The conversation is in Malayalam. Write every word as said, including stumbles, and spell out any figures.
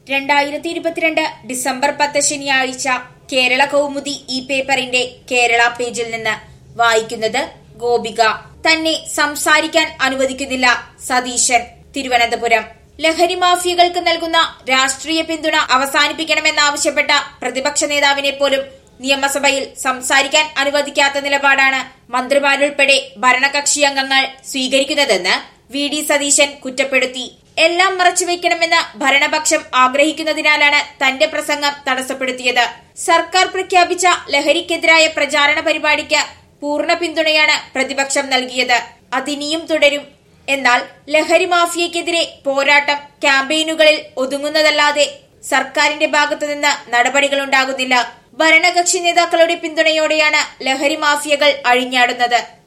രണ്ടായിരത്തി ഇരുപത്തിരണ്ട് ഡിസംബർ പത്ത് ശനിയാഴ്ച കേരള കൗമുദി ഈ പേപ്പറിന്റെ കേരള പേജിൽ നിന്ന് വായിക്കുന്നത് ഗോപിക. തന്നെ സംസാരിക്കാൻ അനുവദിക്കുന്നില്ല സതീശൻ. തിരുവനന്തപുരം. ലഹരി മാഫിയകൾക്ക് നൽകുന്ന രാഷ്ട്രീയ പിന്തുണ അവസാനിപ്പിക്കണമെന്നാവശ്യപ്പെട്ട പ്രതിപക്ഷ നേതാവിനെ പോലും നിയമസഭയിൽ സംസാരിക്കാൻ അനുവദിക്കാത്ത നിലപാടാണ് മന്ത്രിമാരുൾപ്പെടെ ഭരണകക്ഷി അംഗങ്ങൾ സ്വീകരിക്കുന്നതെന്ന് വി ഡി സതീശൻ കുറ്റപ്പെടുത്തി. എല്ലാം മറച്ചുവെക്കണമെന്ന് ഭരണപക്ഷം ആഗ്രഹിക്കുന്നതിനാലാണ് തന്റെ പ്രസംഗം തടസ്സപ്പെടുത്തിയത്. സർക്കാർ പ്രഖ്യാപിച്ച ലഹരിക്കെതിരായ പ്രചാരണ പരിപാടിക്ക് പൂർണ്ണ പിന്തുണയാണ് പ്രതിപക്ഷം നൽകിയത്. അതിനിയും തുടരും. എന്നാൽ ലഹരി മാഫിയക്കെതിരെ പോരാട്ടം ക്യാമ്പയിനുകളിൽ ഒതുങ്ങുന്നതല്ലാതെ സർക്കാരിന്റെ ഭാഗത്തുനിന്ന് നടപടികളുണ്ടാകുന്നില്ല. ഭരണകക്ഷി നേതാക്കളുടെ പിന്തുണയോടെയാണ് ലഹരി മാഫിയകൾ അഴിഞ്ഞാടുന്നത്.